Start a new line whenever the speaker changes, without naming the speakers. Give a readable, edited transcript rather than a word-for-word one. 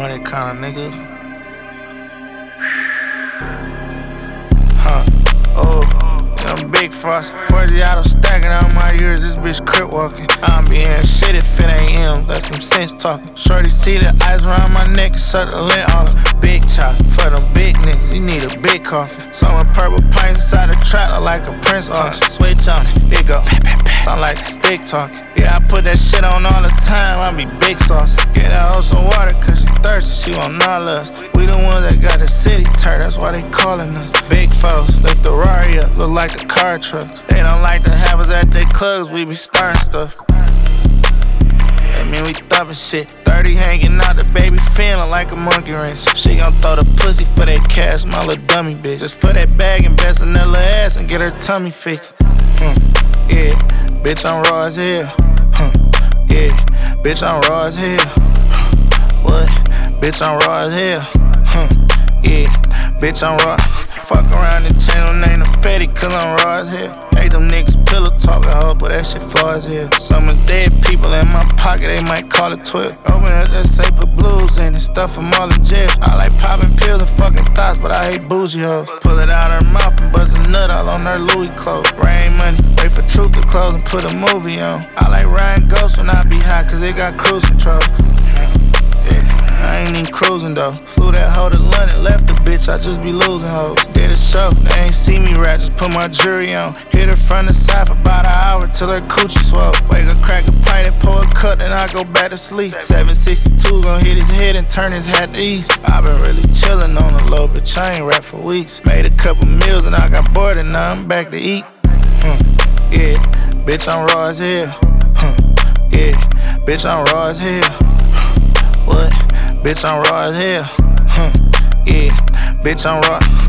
money kind of nigga. Oh, I'm big frost. 40 auto stacking out my ears. This bitch crip walking. I'm being shit if it ain't him. That's some sense talking. Shorty see the eyes around my neck and suck the lint off. Big chop for them big niggas. You need a big coffin. Some purple pints inside the trap like a Prince auction. Switch on it go. Sound like a stick talking. Yeah, I put that shit on all the time. I be big sauce. Get that hoe some water cause she thirsty. She want all us. We the ones that got the city turned. That's why they calling us. Big foes. Lift the Rari up. Look like a car truck. They don't like to have us at their clubs. We be starting stuff. I mean, we thumping shit. 30 hanging out, the baby feeling like a monkey wrench. She gon' throw the pussy for that cash, my little dummy bitch. Just for that bag, invest in her little ass and get her tummy fixed. Yeah, bitch, I'm raw as hell. Yeah, bitch, I'm raw as hell. What? Bitch, I'm raw as hell. Yeah, bitch, I'm raw. Fuck around and change no name to Fetty, cause I'm raw as hell. Hey, them niggas pillow talking, hoe, but that shit flaw as hell. Some of dead people in my pocket, they might call it 12. Open up that safe, put blues in and stuff them all in jail. I like popping pills and fucking thoughts, but I hate bougie hoes. Pull it out her mouth and buzz a nut all on her Louis clothes. Rain money, wait for truth to close and put a movie on. I like Ryan Ghost when I be high, cause they got cruise control. I ain't even cruising though. Flew that hoe to London, left the bitch, I just be losing hoes. Did a show, they ain't see me rap, just put my jury on. Hit her from the side for about an hour till her coochie swole. Wake up, crack a pint and pour a cut, then I go back to sleep. 762 gon' hit his head and turn his hat to east. I been really chillin' on the low, bitch, I ain't rap for weeks. Made a couple meals and I got bored and now I'm back to eat. Yeah, bitch, I'm raw as hell. Yeah, bitch, I'm raw as hell. What? Bitch, I'm raw as hell. Yeah, bitch, I'm raw.